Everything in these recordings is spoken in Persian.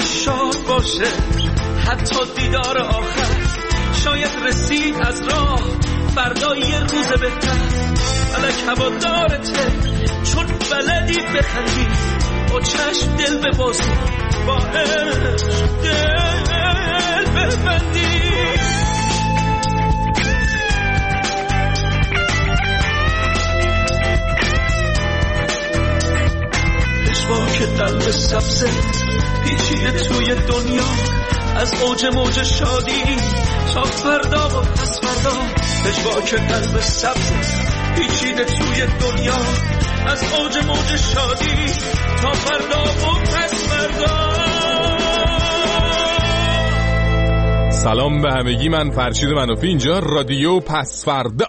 شاد باشه حتی دیدار آخر، شاید رسید از راه فردا یه روز بهتر. فلک هوادارته چون بلدی بخندی، با چشم دل ببازی، با عشق دل ببندی. پشواک قلب سبزت پیچیده توی دنیا، از اوج موج شادی تا فردا و پس فردا. پشواک قلب سبزت پیچیده توی دنیا، از اوج موج شادی تا فردا و پس فردا. سلام به همگی، من فرشید منافی، اینجا رادیو پس فردا.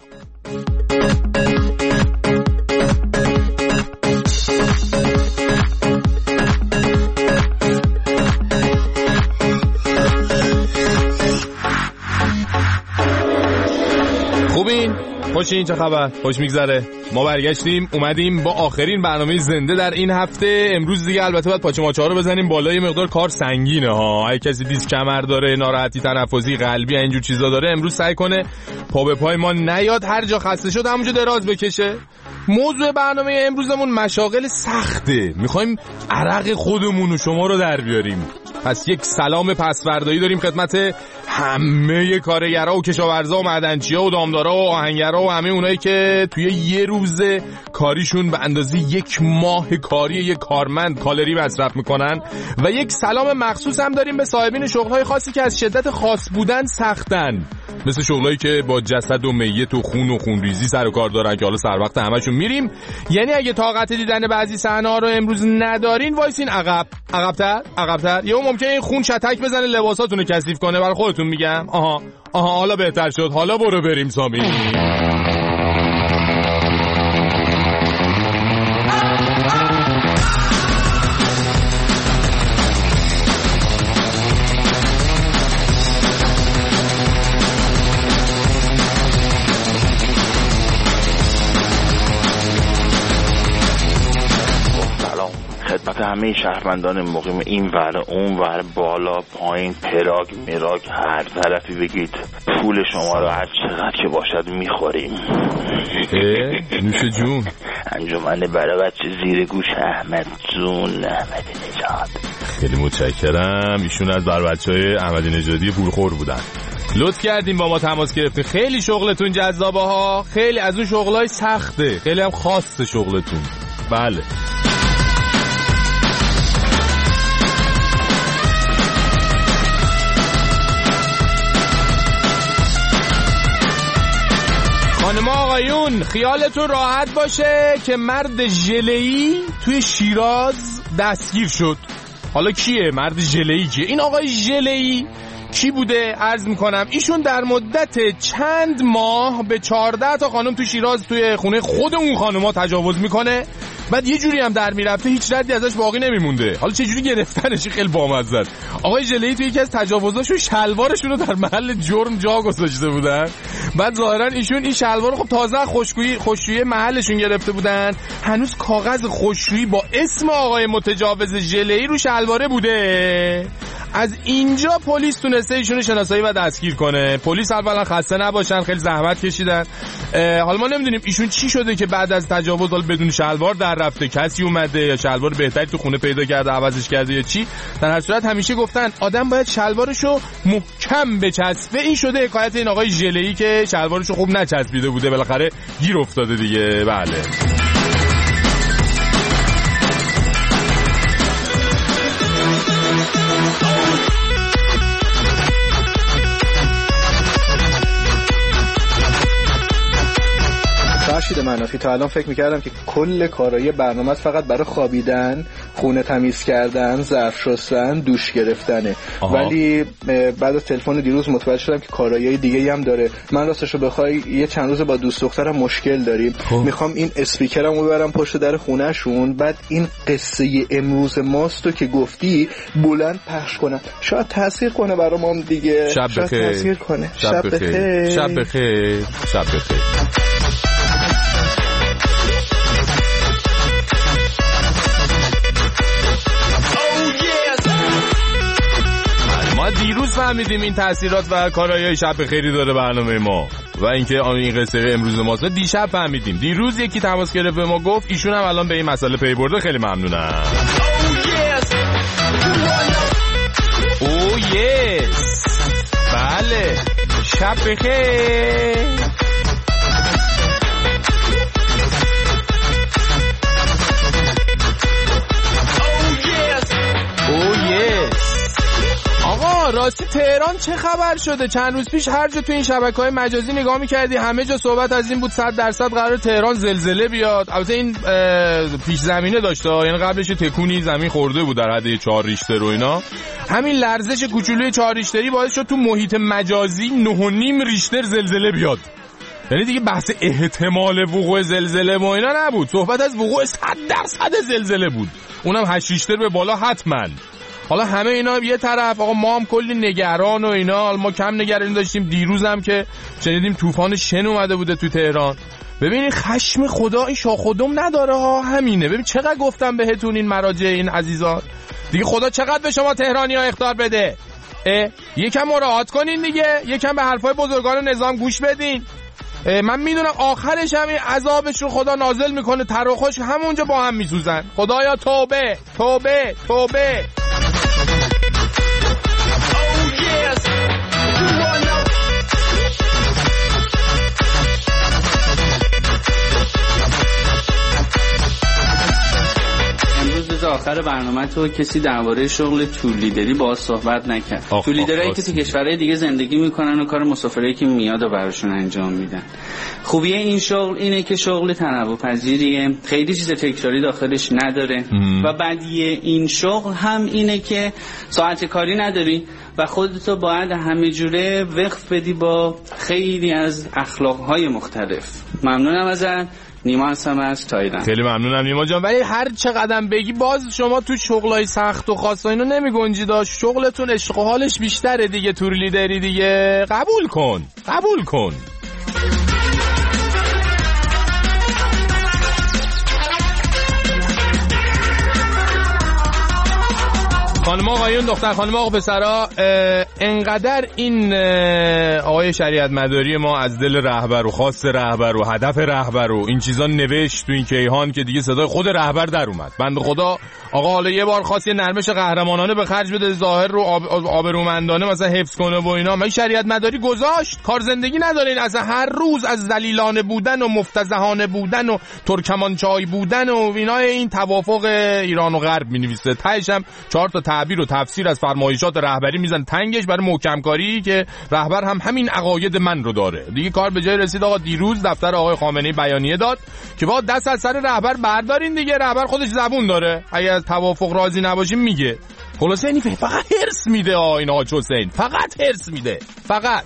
خوبین؟ خوشین؟ چه خبر؟ خوش میگذره؟ ما برگشتیم، اومدیم با آخرین برنامه زنده در این هفته. امروز دیگه البته باید پاچه ماچه ها رو بزنیم بالا، یه مقدار کار سنگینه ها. اگه کسی دیس کمر داره، ناراحتی تنفسی، قلبی، اینجور چیزا داره، امروز سعی کنه پا به پای ما نیاد، هر جا خسته شد همونجا دراز بکشه. موضوع برنامه امروزمون مشاغل سخته، میخوایم عرق خودمون و شما رو در بیاریم. پس یک سلام پسوردایی داریم خدمت همه کارگرها و کشاورزا و معدنچی‌ها و دامدارا و آهنگرا و همه اونایی که توی یه روز کاریشون به اندازه یک ماه کاری یک کارمند کالری مصرف میکنن. و یک سلام مخصوص هم داریم به صاحبین شغل‌های خاصی که از شدت خاص بودن سختن، مثل شغلایی که با جسد و میت و خون و خونریزی سر و کار دارن که حالا سر وقت همشون میریم. یعنی اگه طاقت دیدن بعضی صحنه‌ها رو امروز ندارین، وایسین عقب‌تر. یهو ممکنه این خون شتک بزنه لباساتون رو کثیف کنه. برای خودتون میگم. آها حالا بهتر شد. حالا برو بریم سامی. همه شهروندان مقیم این ور اون ور، بالا پایین، پراگ میراگ، هر طرفی بگید پول شما رو هر چقدر که باشد میخوریم. نوش جون. انجمن برای بچه زیر گوش احمد نژاد. خیلی متشکرم، ایشون از بر بچهای احمدی نژادی پولخور بودن. لطف کردیم با ما تماس گرفتین. خیلی شغلتون جذابه ها، خیلی از اون شغلای سخته، خیلی هم خاصه شغلتون. بله. خانم آقایون، خیالتون راحت باشه که مرد ژله‌ای توی شیراز دستگیر شد. حالا کیه مرد ژله‌ای؟ کیه این آقای ژله‌ای؟ کی بوده؟ عرض میکنم ایشون در مدت چند ماه به 14 تا خانم توی شیراز توی خونه خود اون خانم‌ها تجاوز میکنه. بعد یه جوری هم در میرفته هیچ ردی ازش باقی نمیمونده. حالا چه جوری گرفتنش خیلی بامزه است. آقای ژله‌ای توی یکی از تجاوزاشو شلوارشون رو در محل جرم جا گذاشته بودن. بعد ظاهرا ایشون این شلوار رو خب تازه خوشویی محلشون گرفته بودن، هنوز کاغذ خوشویی با اسم آقای متجاوز ژله‌ای رو شلواره بوده. از اینجا پلیس تونسته ایشونو شناسایی و دستگیر کنه. پلیس اولا خسته نباشن، خیلی زحمت کشیدن. حالا ما نمیدونیم ایشون چی شده که بعد از تجاوز بدون شلوار در رفته، کسی اومده یا شلوار بهتری تو خونه پیدا کرده عوضش کرده یا چی. در هر صورت همیشه گفتن آدم باید شلوارشو محکم بچسبه. این شده حکایت این آقای ژله‌ای که شلوارشو خوب نچسبیده بوده، بالاخره گیر افتاده دیگه. بله. فرشید منافی، تا الان فکر میکردم که کل کارهای برنامه فقط برای خوابیدن، خونه تمیز کردن، ظرف شستن، دوش گرفتنه. ولی بعد از تلفن دیروز متوجه شدم که کارهای دیگه‌ای هم داره. من راستشو بخوای یه چند روز با دوست دخترم مشکل داریم. میخوام این اسپیکرمو ببرم پشت در خونه‌شون، بعد این قصه امروز ماستو که گفتی بلند پخش کنم. شاید تاثیر کنه برامون دیگه. شب بخیر. تاثیر کنه. شب بخیر. شب بخیر. شب بخیر. فهمیدیم این تاثیرات و کارهای شب خیری داره برنامه ما و اینکه این قصه امروز ماست. دیشب فهمیدیم. دیروز یکی تماس گرفت به ما گفت ایشون هم الان به این مسئله پی برده. خیلی ممنونم. اوه یس. بله شب بخیر. آقا راستی تهران چه خبر شده؟ چند روز پیش هر جا تو این شبکه‌های مجازی نگاه می‌کردی همه جا صحبت از این بود 100% قرار تهران زلزله بیاد. البته این پیش زمینه داشته، یعنی قبلش تکونی زمین خورده بود در حد 4 ریشتر و اینا. همین لرزش کوچولوی 4 ریشتری باعث شد تو محیط مجازی 9.5 ریشتر زلزله بیاد. یعنی دیگه بحث احتمال وقوع زلزله و اینا نبود، صحبت از وقوع 100% زلزله بود، اونم 8 ریشتر به بالا حتما. حالا همه اینا یه طرف، آقا ما هم کلی نگران و اینا. حالا ما کم نگرانی داشتیم دیروز هم که شنیدیم طوفان شن اومده بوده تو تهران. ببینید خشم خدا این شاخودم نداره ها، همینه. ببین چقدر گفتم بهتون این مراجع این عزیزان دیگه، خدا چقدر به شما تهرانی‌ها اخطار بده. یکم مراعات کنین دیگه، یکم به حرفای بزرگان نظام گوش بدین. من میدونم آخرش هم این عذابش رو خدا نازل میکنه، تر و خشک همونجا با هم میسوزن. خدایا توبه توبه توبه. آخر برنامه تو کسی درباره شغل تور لیدری باهاش صحبت نکرد. تور لیدرایی که تو کشورهای دیگه زندگی میکنن و کار مسافرایی که میاد و براشون انجام میدن. خوبی این شغل اینه که شغل تنوع پذیریه، خیلی چیز تکراری داخلش نداره و بدیه این شغل هم اینه که ساعت کاری نداری و خودتو باید همه جوره وقف بدی با خیلی از اخلاقهای مختلف. ممنونم ازت. نیما هستم از تایلند. خیلی ممنونم نیما جان، ولی هر چقدر بگی باز شما تو شغلای سخت و خاص و اینو نمیگنجی داشت. شغلتون عشق و حالش بیشتره دیگه، تور لیدری دیگه. قبول کن قبول کن. خانم آقایون، دختر خانم آقا پسرا، انقدر این آقای شریعت مداری ما از دل رهبر و خواست رهبر و هدف رهبر و این چیزا نوشت تو این کیهان که دیگه صدای خود رهبر در اومد. بنده خدا آقا حالا یه بار خواست یه نرمش قهرمانانه به خرج بده، ظاهر رو آبرومندانه مثلا حفظ کنه و اینا. من شریعت مداری گذاشت، کار زندگی ندارین، اصلا هر روز از ذلیلانه بودن و مفتضحانه بودن و ترکمانچای بودن و اینا این توافق ایران و غرب می‌نویسه. تهش هم 4 تا تعبیر و تفسیر از فرمایشات رهبری میزن تنگش برای محکم کاری که رهبر هم همین عقاید من رو داره. دیگه کار به جای رسید. آقا دیروز دفتر آقای خامنه‌ای بیانیه داد که با دست از سر رهبر بردارین دیگه. رهبر خودش زبون داره، اگه از توافق راضی نباشیم میگه. خلاصه این فقط هرس میده این آقا حسین، فقط هرس میده، فقط.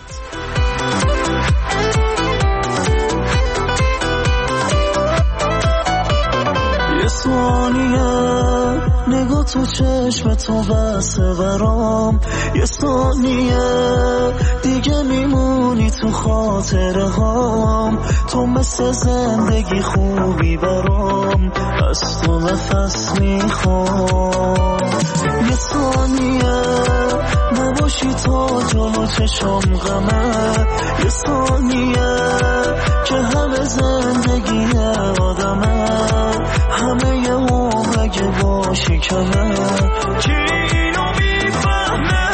یه ثانیه نگاه تو چشم تو بسه برام، یه ثانیه دیگه میمونی تو خاطره هام. تو مثل زندگی خوبی برام، از تو نفس میخوام. یه ثانیه نباشی تا جلو چشم غمه، یه ثانیه که همه زندگی آدمه، همه یه عمر اگه باشی کمه. کی اینو میفهمه؟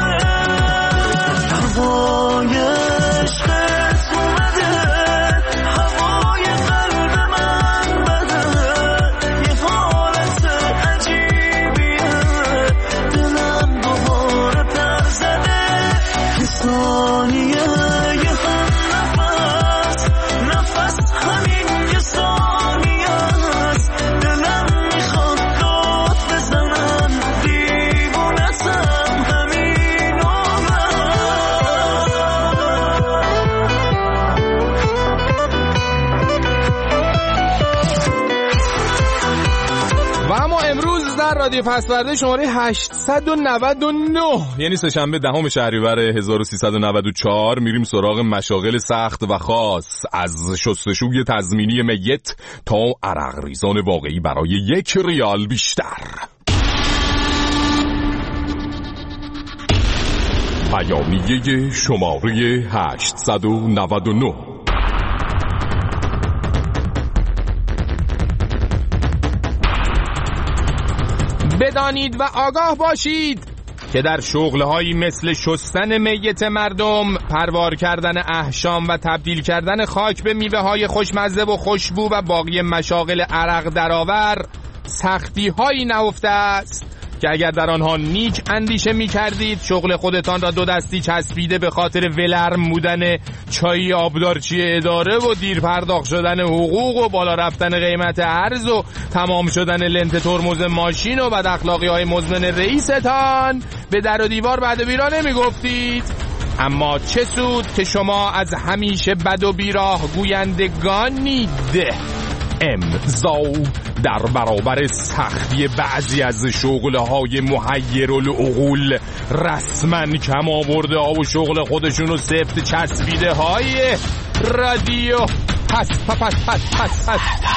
هوای عشقت اومده، هوای قلب من بده، یه حالت عجیبیه، دلم دوباره پر زده. یه ثانیه یه هم نفس، نفس همین یه ثانیه است. دلم میخواد داد بزنم، دیوونتم همین و اما امروز در رادیو پسورده شماره 899 یعنی سه‌شنبه 10 شهریور 1394 میریم سراغ مشاغل سخت و خاص، از شستشوی تضمینی میت تا عرق ریزان واقعی برای 1 ریال بیشتر. بیانیه شماره 899. بدانید و آگاه باشید که در شغلهایی مثل شستن میت مردم، پروار کردن احشام و تبدیل کردن خاک به میوه‌های خوشمزه و خوشبو و باقی مشاغل عرق درآور سختی‌هایی نهفته است که اگر در آنها نیک اندیشه می کردید شغل خودتان را دو دستی چسبیده به خاطر ولرم بودن چای آبدارچی اداره و دیر پرداخت شدن حقوق و بالا رفتن قیمت ارز و تمام شدن لنت ترمز ماشین و بد اخلاقی های مزمن رئیستان به در و دیوار بد و بیرا نمی گفتید. اما چه سود که شما از همیشه بد و بیراه گویندگانید. امضا در برابر سختی بعضی از شغلهای محیرالعقول رسما کم آورده ها و شغل خودشون رو سفت چسبیده های رادیو پس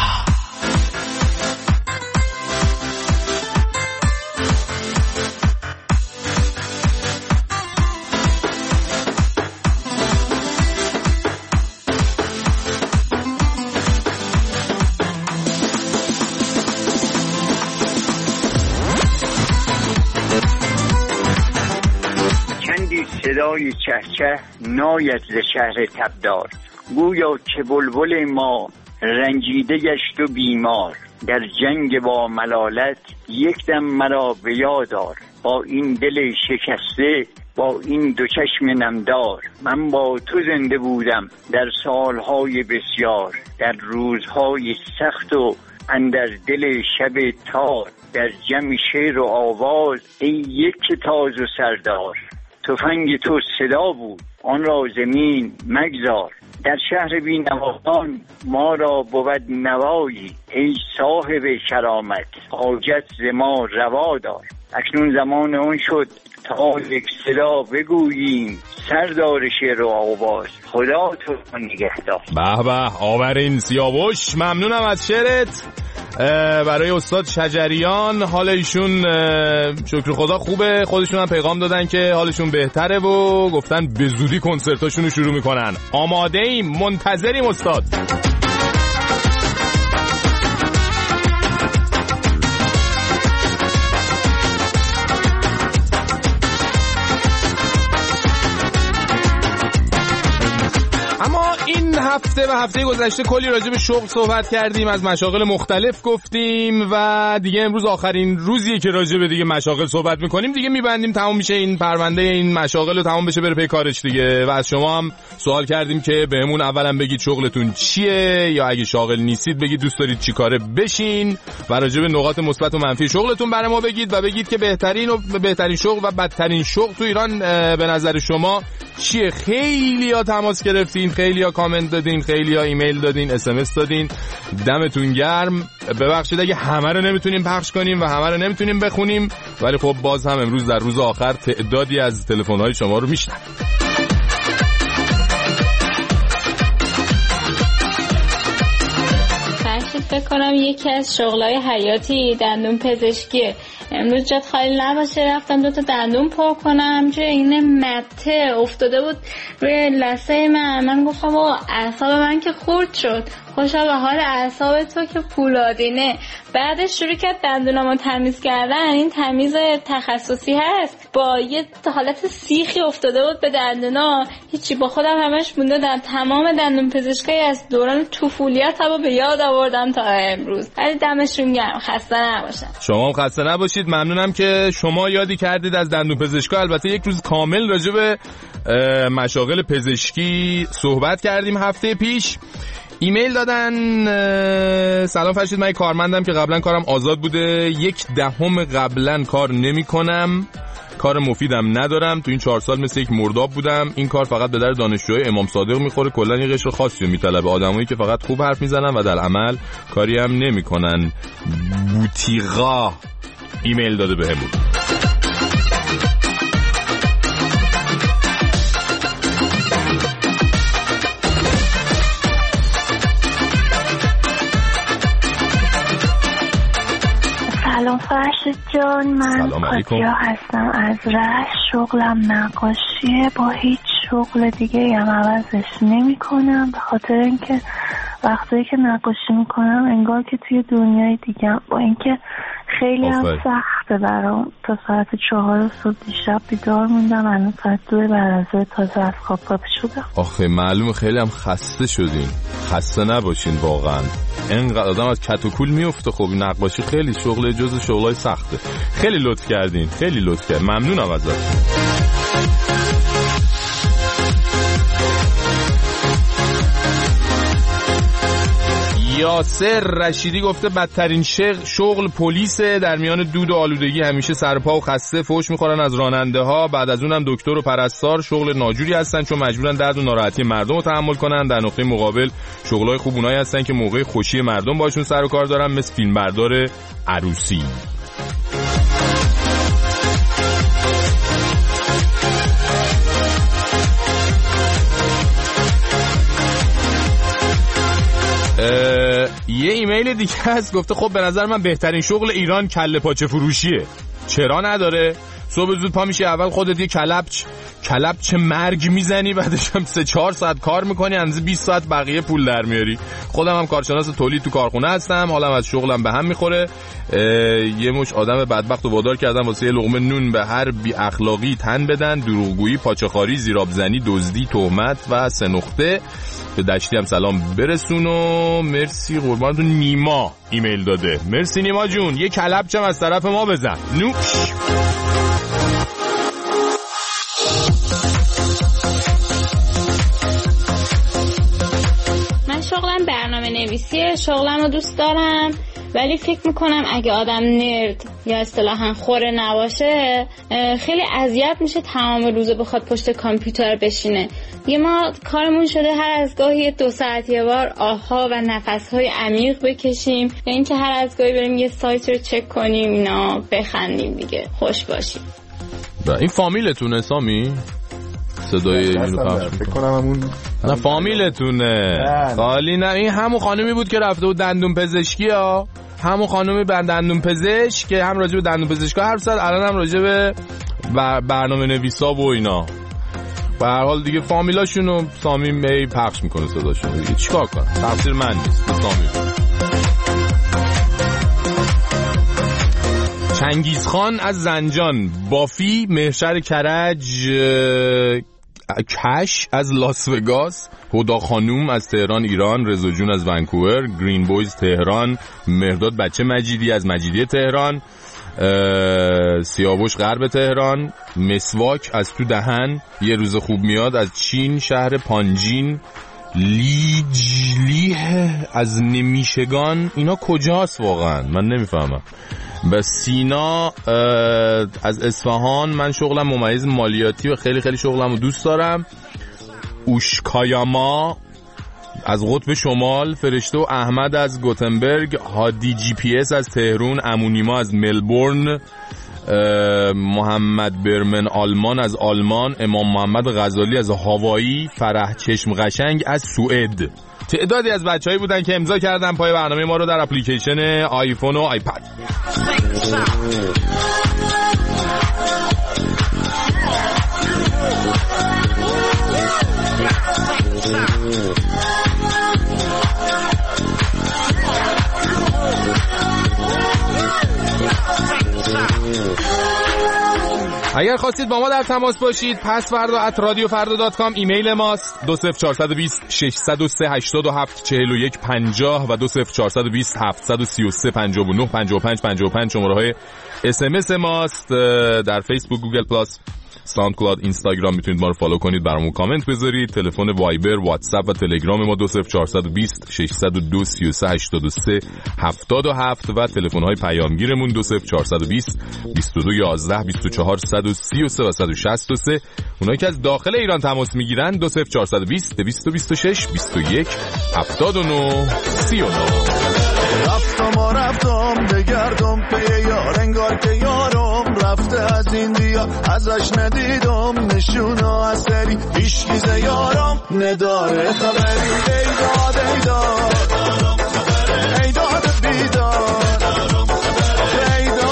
صدای چهچه ناید ز شهر تبدار، گویا که بلبل ما رنجیده گشت و بیمار. در جنگ با ملالت یک دم مرا به یاد آر، با این دل شکسته با این دو چشم نمدار. من با تو زنده بودم در سالهای بسیار، در روزهای سخت و اندر دل شب تار. در جمع شعر و آواز ای یک تاج و سردار، تفنگ تو صدا بود آن را زمین مگذار. در شهر بی نواخان ما را بود نوایی، ای صاحب کرامت حاجت ز ما روا دار. اکنون زمان اون شد تا یک صدا بگوییم، سردار شعر و آواز خدا تو نگهدار. به به آورین سیاوش، ممنونم از شعرت. برای استاد شجریان، حال ایشون شکر خدا خوبه، خودشون هم پیغام دادن که حالشون بهتره و گفتن به زودی کنسرتاشون رو شروع میکنن. آماده ایم، منتظریم استاد. اما این هفته و هفته گذشته کلی راجع به شغل صحبت کردیم، از مشاغل مختلف گفتیم و دیگه امروز آخرین روزیه که راجع به دیگه مشاغل صحبت میکنیم. دیگه میبندیم، تمام میشه این پرونده این مشاغل و تمام بشه بره پی کارش دیگه. و از شما هم سوال کردیم که بهمون اولا بگید شغلتون چیه، یا اگه شاغل نیستید بگید دوست دارید چی کاره بشین و راجع به نقاط مثبت و منفی شغلتون برای ما بگید و بگید که بهترین شغل و بدترین شغل تو ایران به نظر شما چیه. خیلی‌ها تماس گرفتین، خیلی‌ها کامنت دادین، خیلی‌ها ایمیل دادین، SMS دادین. دمتون گرم. ببخشید اگه همه رو نمیتونیم پخش کنیم و همه رو نمیتونیم بخونیم، ولی خب باز هم امروز در روز آخر تعدادی از تلفن‌های شما رو میشنویم. فکر کنم یکی از شغلای حیاتی دندون پزشکیه. امروز جات خالی نباشه رفتم 2 تا دندون پر کنم، جای این مته افتاده بود روی لثه من گفتم اعصاب من که خورد شد، خوشا به حال اعصاب تو که پولادینه. بعدش شروع کرد دندونامو تمیز کردن. این تمیز تخصصی هست، با یه حالت سیخی افتاده بود به دندونا، هیچی. با خودم همش مونده در تمام دندون پزشکای از دوران طفولیتم به یاد آوردم تا امروز. ولی دمشون گرم، خسته نباشن. شما هم خسته نباشید. ممنونم که شما یادی کردید از دندون پزشکا. البته یک روز کامل راجع به مشاغل پزشکی صحبت کردیم هفته پیش. ایمیل دادن سلام فرشید، من کارمندم که قبلا کارم آزاد بوده، 1/10 قبلا کار نمی کنم، کار مفیدم ندارم، تو این 4 سال مثل یک مرداب بودم. این کار فقط به در دانشجوهای امام صادق میخوره، کلا یه قشر خاصی رو میطلبه، آدمایی که فقط خوب حرف میزنن و در عمل کاری هم نمیکنن. بوتیقا ایمیل داده بهمون. سلام فرشید جان، من کاتیا هستم از رشت. شغلم نقاشیه، با هیچ شغل دیگه هم عوضش نمی کنم، به خاطر اینکه وقتی که نقاشی میکنم انگار که توی دنیای دیگه، با اینکه خیلی هم سخته برام. تا ساعت 4 صبح دیشب بیدار موندم، الان ساعت 2 بعد از ظهر تازه از خواب پا شدم. آخه معلومه خیلی هم خسته شدین. خسته نباشین واقعا، اینقدر آدم از کت و کول میفته. خب نقاشی خیلی شغل جز شغلای سخته. خیلی لطف کردین، خیلی لطف کردین، ممنونم ازتون. یاسر رشیدی گفته بدترین شغل پلیسه، در میان دود و آلودگی همیشه سرپا و خسته، فوش میخورن از راننده ها، بعد از اونم دکتر و پرستار. شغل ناجوری هستن چون مجبورن درد و ناراحتی مردم رو تحمل کنن. در نقطه مقابل شغلای خوب اونایی هستن که موقع خوشی مردم باشون سر و کار دارن، مثل فیلمبردار عروسی. یه ایمیل دیگه هست گفته خب به نظر من بهترین شغل ایران کله پاچه فروشیه. چرا نداره؟ صبح زود پا میشی، اول خودت یه کلبچ مرگ میزنی، بعدش هم 3-4 ساعت کار میکنی، اندازه 20 ساعت بقیه پول در میاری. خودم هم کارشناس تولید تو کارخونه هستم، حالم از شغلم به هم میخوره. یه مش آدم بدبخت و وادار کردم واسه یه لقمه نون به هر بی اخلاقی تن بدن، دروغگویی، پاچه‌خواری، زیرابزنی، دزدی، تهمت و 3 نقطه. به دشتی هم سلام برسون و مرسی. قربانتون نیما ایمیل داده. مرسی نیما جون، یه کلبچم از طرف ما بزن. نوش. من شغلم برنامه نویسیه، شغلم رو دوست دارم، ولی فکر میکنم اگه آدم نرد یا اصطلاحاً خوره نباشه خیلی اذیت میشه تمام روز بخواد پشت کامپیوتر بشینه. ما کارمون شده هر از گاهی 2 ساعت یه بار آها و نفسهای عمیق بکشیم، یا اینکه هر از گاهی بریم یه سایت رو چک کنیم، اینا بخندیم دیگه، خوش باشیم. این فامیلتونه سامی؟ صدای اینو پخش میکنم. نه فامیلتونه خالی. نه این همون خانمی بود که رفته بود دندون پزشکی ها، همون خانمی دندون پزشک که هم راجع به دندون پزشکا حرف زد، الان هم راجع به برنامه نویسا و اینا. به هر حال دیگه فامیلاشونو سامی می پخش میکنه صداشون دیگه، چیکار کنم؟ تقصیر من نیست، سامی. چنگیزخان از زنجان، بافی مهشر کرج، کش از لاس وگاس، هدا خانوم از تهران ایران، رضا جون از ونکوور، گرین بویز تهران، مهرداد بچه مجیدی از مجیدی تهران، سیاوش غرب تهران، مسواک از تو دهن، یه روز خوب میاد از چین شهر پانجین، لیه از نمیشگان. اینا کجاست واقعا؟ من نمیفهمم. به سینا از اصفهان، من شغلم ممیز مالیاتی و خیلی خیلی شغلمو دوست دارم. اوشکایاما از قطب شمال، فرشته و احمد از گوتنبرگ، هادی جی پی اس از تهران، امونیما از ملبورن، محمد برمن آلمان از آلمان، امام محمد غزالی از هاوایی، فرح چشم قشنگ از سوئد. تعدادی از بچه‌هایی بودن که امضا کردن پای برنامه ما رو در اپلیکیشن آیفون و آیپد. اگر خواستید با ما در تماس باشید، پس فردا @radiofarda.com ایمیل ماست. 20420 603 87 41 50 و 20420 733 59 55 55 شماره‌های SMS ماست. در فیسبوک، گوگل پلاس، ساوند کلاود، اینستاگرام میتونید ما رو فالو کنید، برامون کامنت بذارید. تلفن وایبر، واتساپ و تلگرام ما 20420 602 33 83 77 و تلفن‌های پیامگیرمون 20420 22 11 24 133 و 163. اونایی که از داخل ایران تماس میگیرن 20420 226 21 79 39. رفتم بگردم پی یار، انگار که یارم رفته از این دیا، ازش ندیدم نشونا اثری، هیچ یارم نداره خبری. ای داد ای داد ای داد بیداد، ای داد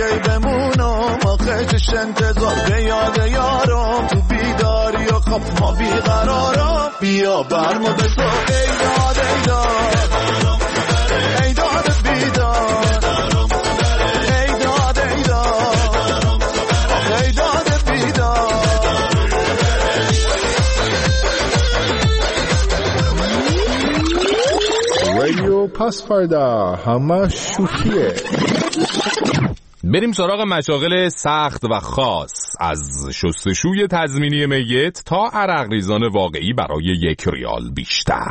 کی بمونم آخه چش انتظار به یاد یارم تو بیداری و خواب ما بیقرارم بیا برمو به تو ای داد ای داد ای داد بیدار ای داد ای داد ای داد بیدار رادیو پاسپاردا همه شوخیه. بریم سراغ مشاغل سخت و خاص، از شستشوی تضمینی میت تا عرق ریزان واقعی برای 1 ریال بیشتر.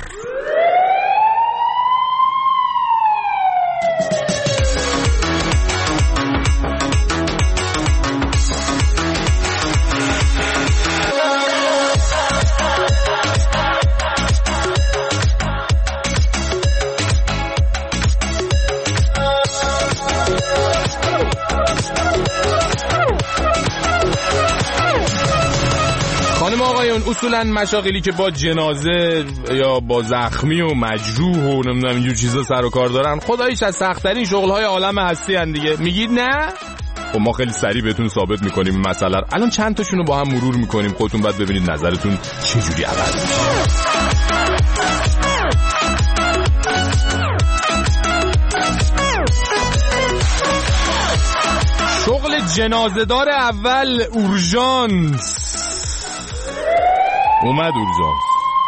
خانم آقایون، اصولا مشاغلی که با جنازه یا با زخمی و مجروح و نمیدونم اینجور چیزا سر و کار دارن خداییش از سخت‌ترین شغل‌های عالم هستی ان دیگه. میگید نه؟ خب ما خیلی سریع بهتون ثابت میکنیم این مسئله. الان چند تاشون رو با هم مرور میکنیم، خودتون بعد ببینید نظرتون چجوری عوض میشه. شغل جنازه‌دار اول اورژانس. اومد اورژانس.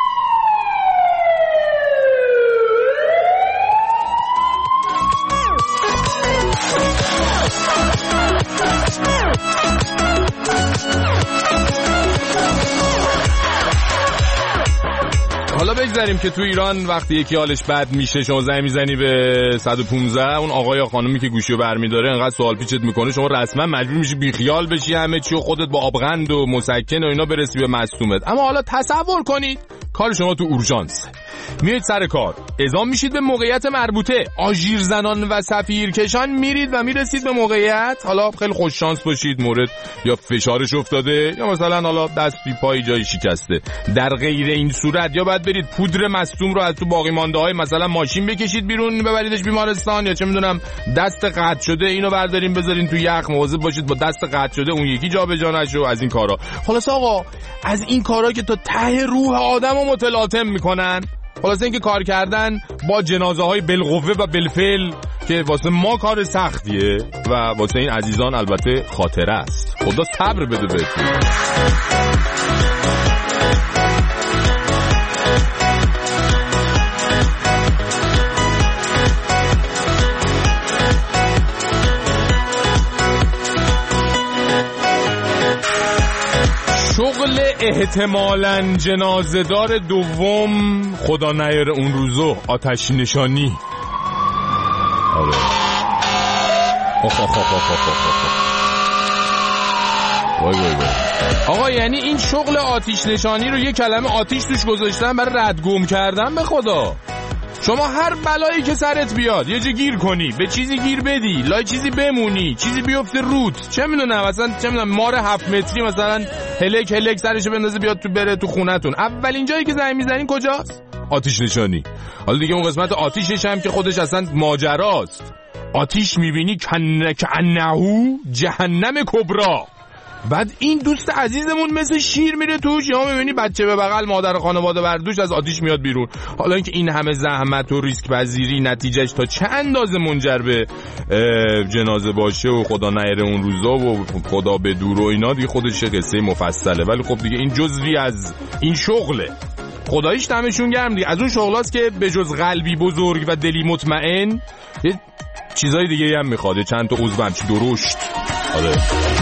حالا بگذاریم که تو ایران وقتی یکی حالش بد میشه شما زنگ میزنی به 115، اون آقای یا خانومی که گوشیو برمیداره انقدر سوال پیچت میکنه شما رسما مجبور میشی بیخیال بشی همه چی و خودت با آبغند و مسکن و اینا برسی به مصدومت. اما حالا تصور کنید کار شما تو اورژانس، میایید سر کار، اعزام میشید به موقعیت مربوطه، آژیر زنان و صفیر کشان میرید و میرسید به موقعیت. حالا خیلی خوش شانس باشید مورد یا فشارش افتاده یا مثلا حالا دستی پای جای شکسته. در غیر این صورت یا باید برید پودر مصدوم رو از تو باقی مانده های مثلا ماشین بکشید بیرون ببریدش بیمارستان، یا چه میدونم دست قطع شده اینو بردارین بذارین تو یخ، مواظب باشید با دست قطع شده اون یکی جابجا نشه و از این کارا. خلاص آقا از این کارا که تا ته روح آدمو متلاطم میکنن. خلاصه اینکه کار کردن با جنازه های بالقوه و بالفعل که واسه ما کار سختیه و واسه این عزیزان البته خاطره است. خدا صبر بده بهتون. شغل احتمالاً جنازه‌دار دوم خدا نیاره اون روزو آتش نشانی. آره. وای. آقا یعنی این شغل آتش نشانی رو یه کلمه آتش توش گذاشتن برای ردگم کردن؟ به خدا شما هر بلایی که سرت بیاد یه جا گیر کنی، به چیزی گیر بدی، لای چیزی بمونی، چیزی بیفته رود، چه میدونم مثلا چه میدونم مار 7 متری مثلا هلک سرشو بندازه بیاد تو بره تو خونتون، اولین جایی که زنگ میزنین کجاست؟ آتش نشانی. حالا دیگه اون قسمت آتیشش هم که خودش اصلا ماجراست. آتیش میبینی کنهو جهنم کبرا. بعد این دوست عزیزمون مثل شیر میره توش، یا میبینی بچه به بغل مادر خانواده بردوش از آتیش میاد بیرون. حالا اینکه این همه زحمت و ریسک پذیری نتیجهش تا چه اندازه منجر به جنازه باشه و خدا نیاره اون روزا و خدا به دور و اینا دیگه خودش قصه مفصله، ولی خب دیگه این جزوی از این شغله. خداییش دمشون گرم دیگه. از اون شغلاست که به جز قلبی بزرگ و دلی مطمئن یه چیزای دیگه هم میخواد، چند تا عضو همچی درشت. آره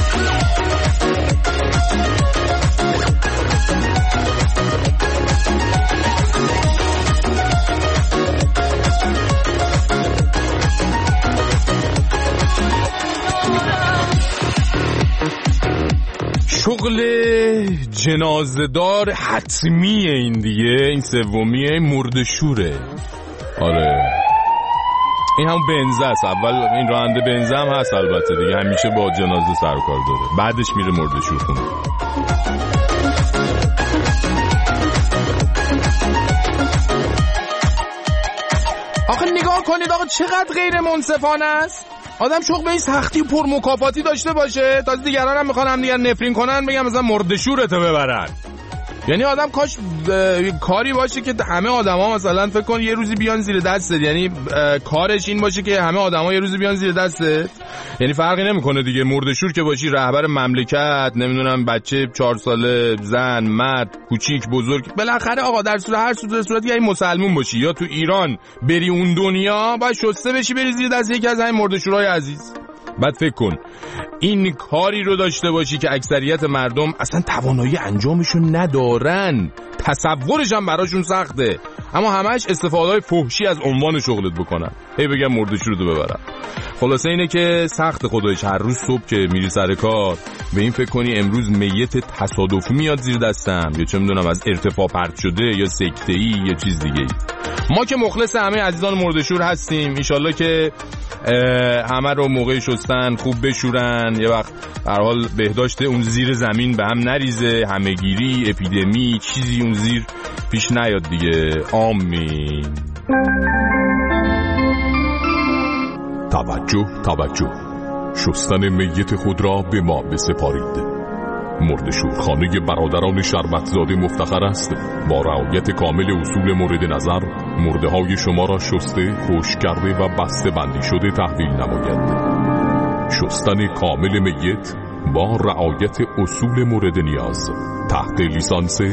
شغل جنازه‌دار حتمیه این دیگه، این سومیه مرده‌شوره. آره این هم بنزه است، اول این راننده بنزه هم هست البته دیگه، همیشه با جنازه سر و کار داره، بعدش میره مرده‌شور خونه. آخه نگاه کنید آقا چقدر غیر منصفانه است. آدم شوق به این سختی پر مکافاتی داشته باشه تا دیگران هم میخوان هم دیگر نفرین کنن، بگم مثلا مرده‌شورتو ببرن. یعنی آدم کاش کاری باشه که همه آدما مثلا فکر کن یه روزی بیان زیر دستت، یعنی کارش این باشه که همه آدما یه روزی بیان زیر دستت. یعنی فرقی نمیکنه دیگه، مرده‌شور که باشی، رهبر مملکت، نمیدونم بچه 4 ساله، زن، مرد، کوچیک، بزرگ، بالاخره آقا در هر صورتی که مسلمون باشی یا تو ایران بری اون دنیا، باید شسته بشی بری زیر دست یکی از همین مرده‌شورای عزیز. بعد فکر کن این کاری رو داشته باشی که اکثریت مردم اصلا توانایی انجامشو ندارن، تصورش هم براشون سخته، اما همش استفاده های فحشی از عنوان شغلت بکنن، هی بگم مرده‌شور رو ببرن. خلاصه اینه که سخت خودش هر روز صبح که میری سر کار به این فکر کنی امروز میت تصادفی میاد زیر دستم، یا چه میدونم از ارتفاع پرت شده یا سکته‌ای یا چیز دیگه. ما که مخلص همه عزیزان مرده‌شور هستیم، انشالله که همه رو موقع شستن خوب بشورن، یه وقت به هر حال بهداشت اون زیر زمین به هم نریزه، همه‌گیری، اپیدمی، چیزی اون زیر پیش نیاد دیگه. آمین. توجه، شستن میت خود را به ما بسپارید. مرده‌شورخانه برادران شربتزاده مفتخر است با رعایت کامل اصول مورد نظر مرده‌های شما را شسته، خشک کرده و بسته بندی شده تحویل نماید. شستن کامل میت با رعایت اصول مورد نیاز تحت لیسانس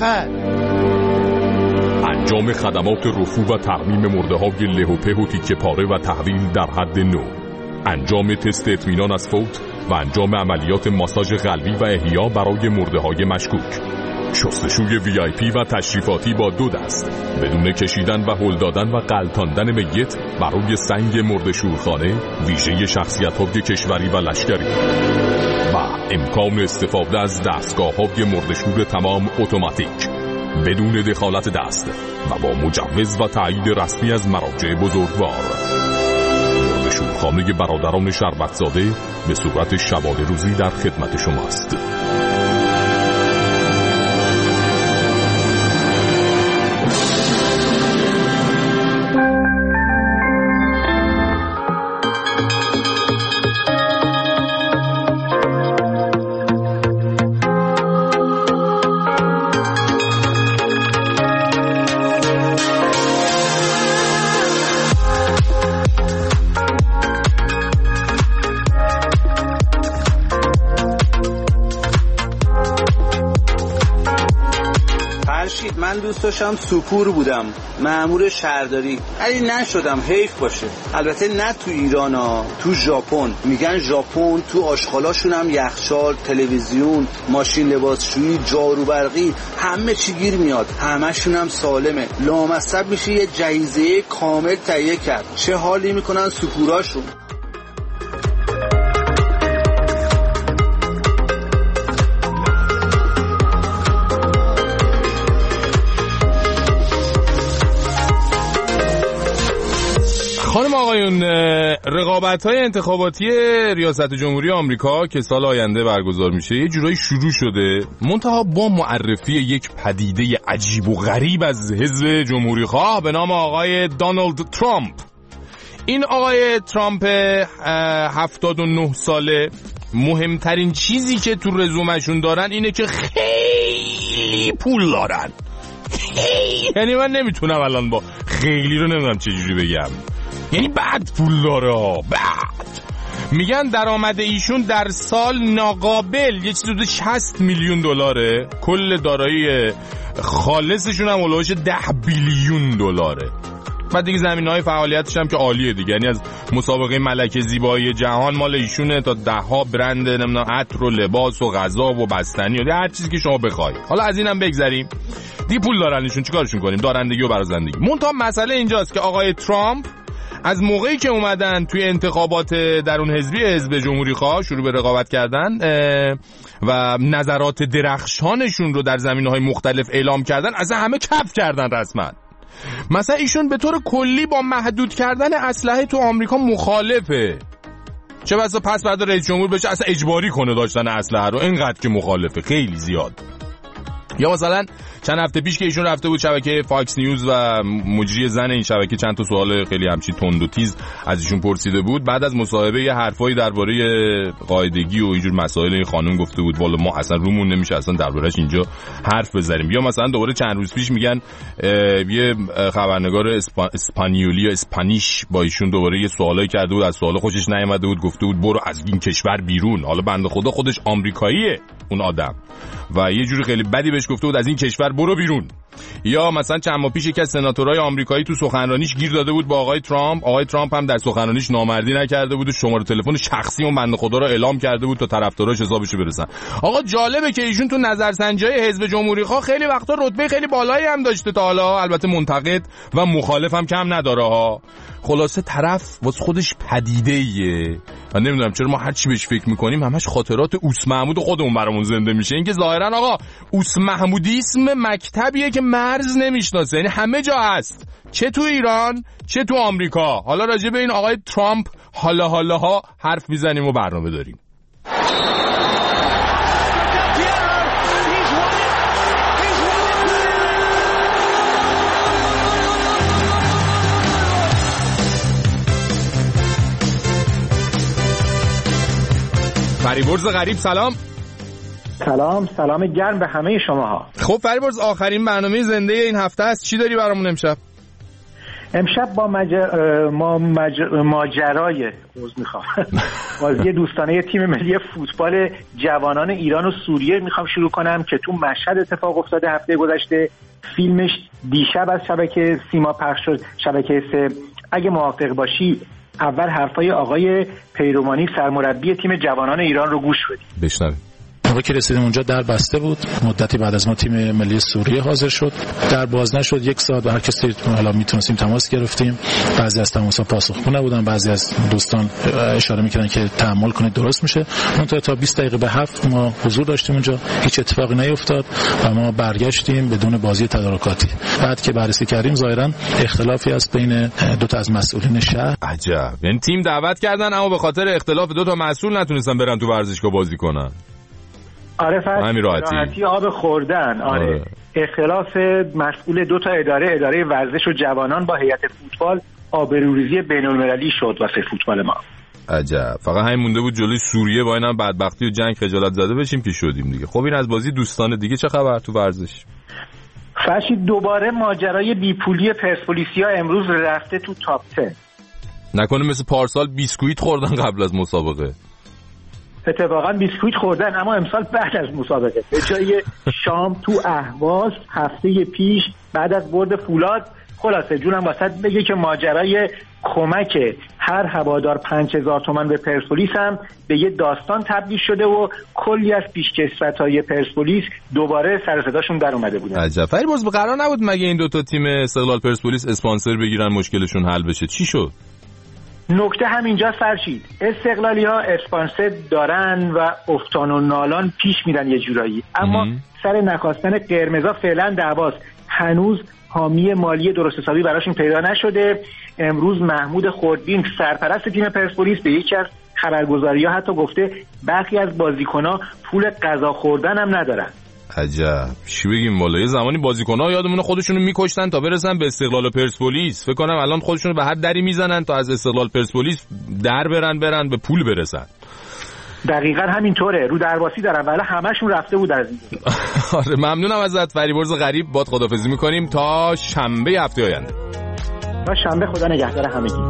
انجام خدمات رفو و ترمیم مرده‌های له و په و تیکه پاره و تحویل در حد نو، انجام تست اطمینان از فوت و انجام عملیات ماساژ قلبی و احیا برای مرده‌های مشکوک، شستشوی VIP و تشریفاتی با 2 دست بدون کشیدن و هل دادن و غلطاندن میت برای سنگ مرده‌شورخانه ویژه شخصیت‌های کشوری و لشکری و امکان استفاده از دستگاه‌های مرده‌شور تمام اتوماتیک بدون دخالت دست و با مجوز و تایید رسمی از مراجع بزرگوار. مرده‌شورخانه برادران شربتزاده به صورت شبانه روزی در خدمت شماست. من دوست داشتم سوپور بودم، مأمور شهرداری، ولی نشدم، حیف باشه. البته نه تو ایران ها، تو ژاپن. میگن ژاپن تو آشغالاشون هم یخچال، تلویزیون، ماشین لباسشویی، جارو برقی، همه چی گیر میاد، همشون هم سالمه. لامصب میشه یه جهیزیه کامل تهیه کرد. چه حالی میکنن سوپوراشون. خانم آقایون، رقابت‌های انتخاباتی ریاست جمهوری آمریکا که سال آینده برگزار میشه یه جورایی شروع شده، منتها با معرفی یک پدیده عجیب و غریب از حزب جمهوری‌خواه به نام آقای دونالد ترامپ. این آقای ترامپ 79 ساله، مهمترین چیزی که تو رزومشون دارن اینه که خیلی پول دارن. یعنی من نمیتونم الان با خیلی رو نمیدونم چجوری بگم، یعنی بعد پول داره. بعد میگن درآمد ایشون در سال ناقابل یه چیزی حدود 60 میلیون دلاره، کل دارایی خالصشون هم اولش 10 بیلیون دلاره. بعد دیگه زمینه‌های فعالیتش هم که عالیه دیگه، یعنی از مسابقه ملکه زیبایی جهان مال ایشونه تا 10 برند نمیدونم عطر و لباس و غذا و بستنی و هر چیزی که شما بخواید. حالا از اینم بگذریم، دیگه پول دارن ایشون، چیکارشون کنیم؟ دارندگی و برازندگی. منتها مسئله اینجاست که آقای ترامپ از موقعی که اومدن توی انتخابات درون حزبی حزب جمهوری‌خواه شروع به رقابت کردن و نظرات درخشانشون رو در زمینه‌های مختلف اعلام کردن، از همه کف کردن رسما. مثلا ایشون به طور کلی با محدود کردن اسلحه تو آمریکا مخالفه، چه بسا پس بعد رئیس جمهور بشه اصلا اجباری کنه داشتن اسلحه رو، اینقدر که مخالفه، خیلی زیاد. یا مثلا چند هفته پیش که ایشون رفته بود شبکه فاکس نیوز و مجری زن این شبکه چند تا سوال خیلی همچین تند و تیز از ایشون پرسیده بود، بعد از مصاحبه یه حرفایی درباره قاعدگی و اینجور مسائل این خانم گفته بود والا ما اصلا رومون نمیشه اصلا درباره‌اش اینجا حرف بزنیم. یا مثلا دوباره چند روز پیش میگن یه خبرنگار اسپانیولی یا اسپانیش با ایشون دوباره یه سوالایی کرده بود، از سوال خوشش نیامده بود، گفته بود برو از این کشور بیرون. حالا بنده خدا خودش آمریکاییه اون آدم و یه جوری خیلی بدی بهش گفته بود از این کشور برو بیرون. یا مثلا چند ماه پیش یکی از سناتورهای آمریکایی تو سخنرانیش گیر داده بود با آقای ترامپ هم در سخنرانیش نامردی نکرده بود و شماره تلفن شخصی اون بنده خدا رو اعلام کرده بود تا طرفداراش حسابشو برسن. آقا جالبه که ایشون تو نظرسنجی‌های حزب جمهوری‌خواه خیلی وقتا رتبه خیلی بالایی هم داشته تا حالا، البته منتقد و مخالف هم کم نداره ها. خلاصه طرف واسه خودش پدیده‌ایه و نمیدونم چرا ما هر چی بهش فکر می‌کنیم همش خاطرات اوس محمود خودمون برامون زنده میشه. اینکه ظاهرا آقا اوس محمودیسم مکتبیه که مرز نمیشناسه، یعنی همه جا هست، چه تو ایران چه تو آمریکا. حالا راجع به این آقای ترامپ حالا حرف میزنیم و برنامه داریم. فریبرز غریب سلام. سلام گرم به همه شماها. خب فریبرز آخرین برنامه زنده این هفته است، چی داری برامون امشب؟ امشب با ماجرای بازی دوستانه تیم ملی فوتبال جوانان ایران و سوریه میخوام شروع کنم که تو مشهد اتفاق افتاده هفته گذشته. فیلمش دیشب از شبکه سیما پخش شد، شبکه 3. اگه موافق باشی اول حرفای آقای پیروانی سرمربی تیم جوانان ایران رو گوش بدیم. بشنویم. موقعی که رسیدیم اونجا در بسته بود، مدتی بعد از ما تیم ملی سوریه حاضر شد، در باز نشد، 1 ساعت و هر کسی حالا میتونستیم تماس گرفتیم. بعضی از تماس‌ها پاسخگو نبودن، بعضی از دوستان اشاره میکردن که تحمل کنید درست میشه. منتها تا 20 دقیقه به 7 ما حضور داشتیم اونجا، هیچ اتفاقی نیفتاد و ما برگشتیم بدون بازی تدارکاتی. بعد که بررسی کردیم ظاهرا اختلافی است بین 2 تا از مسئولین شهر. عجب، یعنی تیم دعوت کردن اما به خاطر اختلاف 2 تا مسئول نتونستن برن تو ورزشگاه بازی کنن. آره راحتی آب خوردن. آره. اختلاف مسئول 2 تا اداره ورزش و جوانان با هیئت فوتبال آبروریزی بین‌المللی شد واسه فوتبال ما. عجب، فقط همین مونده بود جلوی سوریه با اینم بدبختی و جنگ خجالت زده بشیم که شدیم دیگه. خب این از بازی دوستانه دیگه چه خبر تو ورزش؟ فرشید دوباره ماجرای بیپولی پرسپولیسیا امروز رفته تو تاپ 10. نکنه مثل پارسال بیسکویت خوردن قبل از مسابقه؟ اتفاقا بیسکویت خوردن، اما امسال بعد از مسابقه به جای شام تو اهواز هفته پیش بعد از برد فولاد. خلاصه جونم واسط بگه که ماجرای کمک هر هوادار 5000 تومان به پرسپولیس هم به یه داستان تبدیل شده و کلی از پیشکسوت‌های پرسپولیس دوباره سر صداشون در اومده بودن. عجب، فریبرز قرار نبود مگه این 2 تا تیم استقلال پرسپولیس اسپانسر بگیرن مشکلشون حل بشه؟ چی شد؟ نکته همینجا فرشید، استقلالی‌ها اسپانسر دارن و افتان و نالان پیش میرن یه جورایی، اما سر نخواستن قرمزا فعلا دعواست. هنوز حامی مالی درست حسابی براشون پیدا نشده. امروز محمود خردین سرپرست تیم پرسپولیس به یکی از خبرگزاری‌ها حتی گفته برخی از بازیکن‌ها پول غذا خوردن هم ندارن. عجب، چی بگیم والا، یه زمانی بازیکن‌ها یادمونه خودشونو میکشتن تا برسن به استقلال پرسپولیس. فکر کنم الان خودشونو به هر دری میزنن تا از استقلال پرسپولیس در برن به پول برسن. دقیقاً همینطوره، رو درواسی دارن ولی همشون رفته بود از این. آره ممنونم ازت فریبرز غریب، باد خداحافظی می‌کنیم تا شنبه هفته آینده. تا شنبه، خدا نگهدار همگی.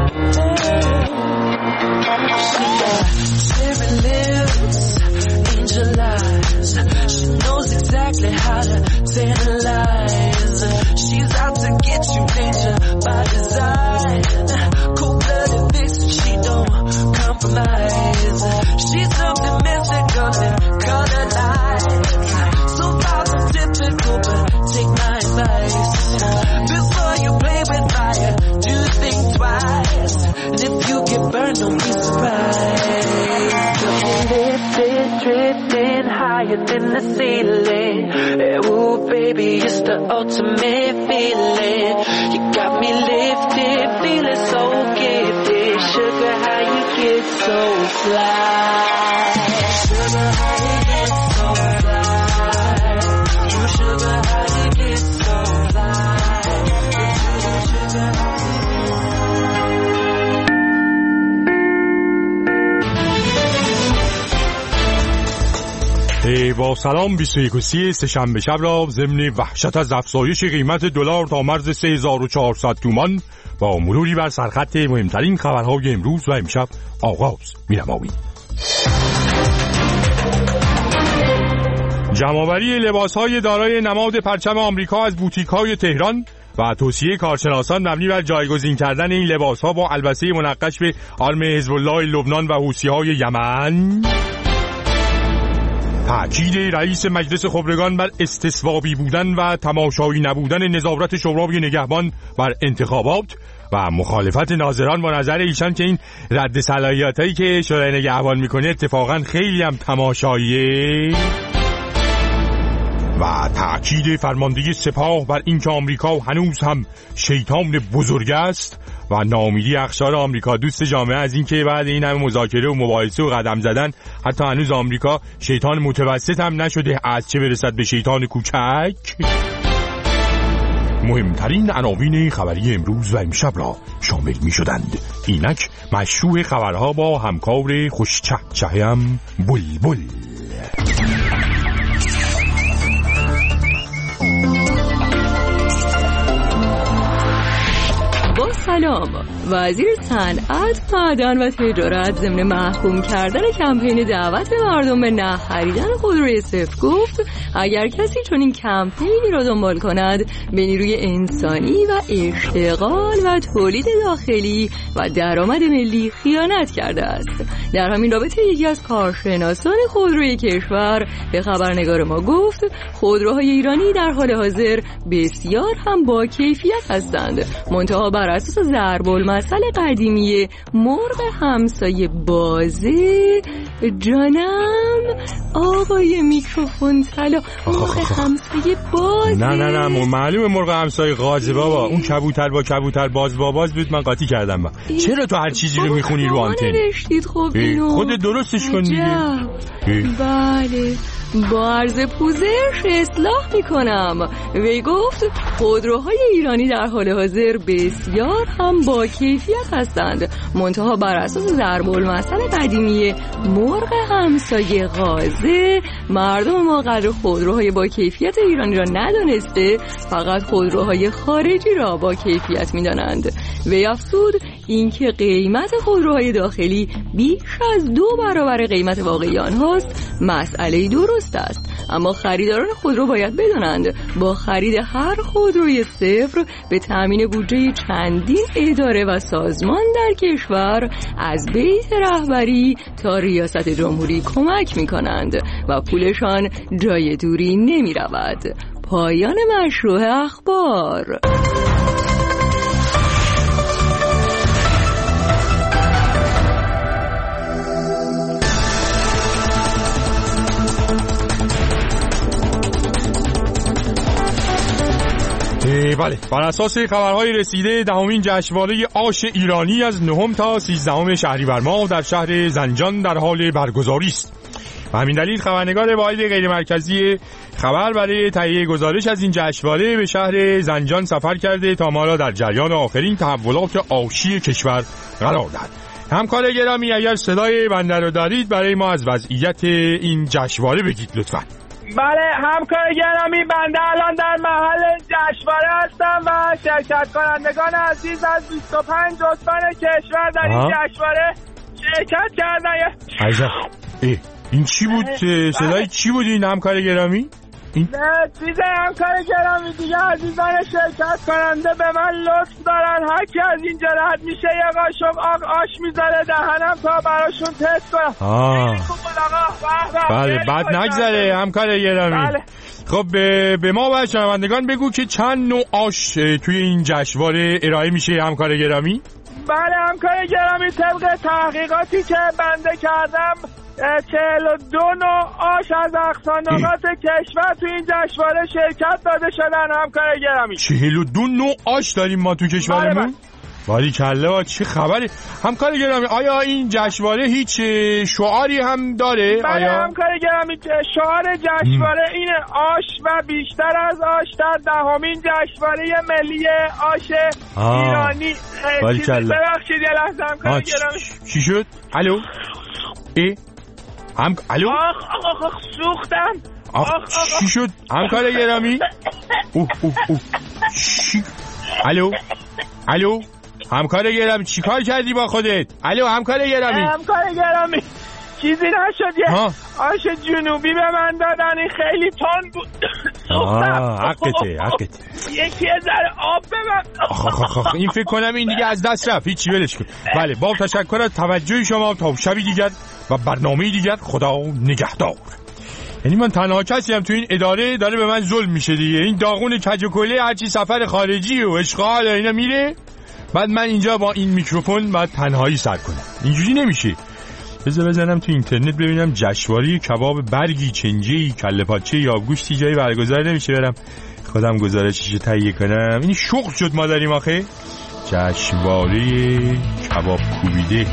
She knows exactly how to tantalize. She's out to get you, danger by design. Cold-blooded vixen, she don't compromise. She's something mythical and colored lights. So far so typical, but take my advice. Before you play with fire, do think twice. And if you get burned, don't be surprised. Lifted, drifting higher than the ceiling. Ooh, baby, it's the ultimate feeling. You got me lifted, feeling so gifted. Sugar, how you get so fly? Sugar, how you get so fly? با سلام 21 سه‌شنبه شب را ضمن وحشت از افزایش قیمت دلار تا مرز 3400 تومان با مروری بر سرخط مهمترین خبرهای امروز و امشب آغاز می‌نماییم. جمع‌آوری لباس‌های دارای نماد پرچم آمریکا از بوتیک‌های تهران و توصیه کارشناسان مبنی بر جایگزین کردن این لباس‌ها با البسه منقش به آرم حزب الله لبنان و حوثی‌های یمن. تأکید رئیس مجلس خبرگان بر استثوابی بودن و تماشایی نبودن نظارت شورای نگهبان بر انتخابات و مخالفت ناظران با نظر ایشان که این رد صلاحیتایی که شورای نگهبان میکنه اتفاقا خیلی هم تماشاییه. و تأکید فرمانده سپاه بر اینکه آمریکا هنوز هم شیطان بزرگ است و ناامیدی اقشار آمریکا دوست جامعه از اینکه بعد این همه مذاکره و مباحثه و قدم زدن حتی هنوز آمریکا شیطان متوسط هم نشده، از چه برسد به شیطان کوچک. مهمترین عناوین خبری امروز و امشب را شامل می شدند. اینک مشروع خبرها با همکار خوشچهچه‌ام بلبل. با سلام، وزیر صنعت، معدن و تجارت ضمن محکوم کردن کمپین دعوت به مردم به نه خریدن خودروی صفر گفت اگر کسی چنین کمپینی را دنبال کند به نیروی انسانی و اشتغال و تولید داخلی و درآمد ملی خیانت کرده است. در همین رابطه یکی از کارشناسان خودروی کشور به خبرنگار ما گفت خودروهای ایرانی در حال حاضر بسیار هم با کیفیت هستند، منتها بر اساس ضرب المثل قدیمی مرغ همسایه بازه. جانم آقای میکروفون طلا، مرغ همسایه باز. نه معلومه مرغ همسایه غازه بابا، اون کبوتر با کبوتر باز باباز بود، من قاطی کردم با. چرا تو هر چیزی رو میخونی رو آنتن؟ خب اینو خودت درستش کن دیگه. بله، با عرض پوزش اصلاح میکنم. وی گفت خودروهای ایرانی در حال حاضر بسیار هم با کیفیت هستند، منتها بر اساس ضرب المثل قدیمی مرغ همسایه غازه مردم ما قدر خودروهای با کیفیت ایرانی را ندانسته، فقط خودروهای خارجی را با کیفیت میدانند. وی افزود اینکه قیمت خودروهای داخلی بیش از 2 برابر قیمت واقعی آنهاست مسئله درست است، اما خریداران خودرو باید بدانند با خرید هر خودروی صفر به تامین بودجه چندین اداره و سازمان در کشور از بیت رهبری تا ریاست جمهوری کمک می کنند و پولشان جای دوری نمی رود. پایان مشروع اخبار. بله، بر اساس خبرهای رسیده دهمین جشنواره آش ایرانی از 9 تا 13 شهریور ماه در شهر زنجان در حال برگزاری است. و همین دلیل خبرنگار واحد غیرمرکزی خبر برای تهیه گزارش از این جشنواره به شهر زنجان سفر کرده تا ما را در جریان آخرین تحولات آشی کشور قرار دهد. همکار گرامی اگر صدای بنده رو دارید برای ما از وضعیت این جشنواره بگید لطفاً. بله همکار گرامی، بنده الان در محل جشنواره هستم و شرکت کنندگان عزیز از 25 استان کشور در این جشنواره شرکت کردن. عجب، این چی بود؟ صدای چی بود این همکار گرامی؟ این چیز همکار گرامی دیگه عزیزان شرکت کننده به من لطف دارن هر کی از اینجا رد میشه یه قاشق آش میذاره دهنم تا براشون تست کنم. بله بعد نگذره همکار گرامی. بله. خب به ما و شنوندگان بگو که چند نوع آش توی این جشنواره ارائه میشه همکار گرامی؟ بله همکار گرامی، طبق تحقیقاتی که بنده کردم 42 نوع آش از اقصانقاط کشور تو این جشنواره شرکت داده شدن همکار گرامی. 42 نوع آش داریم ما تو کشورمون؟ ولی کله چه خبره همکار گرامی؟ آیا این جشنواره هیچ شعاری هم داره؟ بله آیا همکار گرامی، شعار جشنواره اینه آش و بیشتر از آش در دهمین جشنواره ملی آش ایرانی. ولی کله ببخشید یه لحظه همکار گرامی. چی شد؟ الو؟ الو؟ آخ سوختم. چی شد همکار گرامی؟ الو همکار گرامی چی کار کردی با خودت؟ الو همکار گرامی چیزی نشد، یه آش جنوبی به من دادن، این خیلی تند بود. حقته یکی ذره آب به من. این فکر کنم این دیگه از دست رفت، هیچی ولش کن. بله با تشکر از توجه شما، تا شبی دیگر و برنامه دیگر، خدا نگهدار. یعنی من تنها کسی هم تو این اداره داره به من ظلم میشه دیگه. این داغون کج و کله هرچی سفر خارجی و اشغال اینا میره، بعد من اینجا با این میکروفون بعد تنهایی سر کنم. اینجوری نمیشه. بزنم تو اینترنت ببینم جشنواره کباب برگی، چنجی، کله پاچه یا گوشتی جایی برگزار نمیشه برم خودم گزارششو تهیه کنم. این شغل شد ما داریم آخه. جشنواره کباب کوبیده.